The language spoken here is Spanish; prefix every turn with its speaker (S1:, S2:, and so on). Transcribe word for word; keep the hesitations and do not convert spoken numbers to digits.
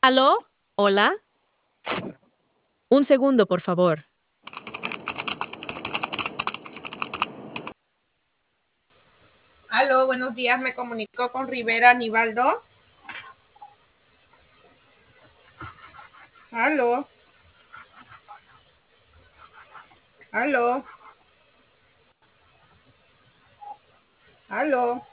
S1: ¿Aló? ¿Hola? Un segundo, por favor.
S2: Aló, buenos días, me comunico con Rivera Aníbaldo. Aló, aló, aló.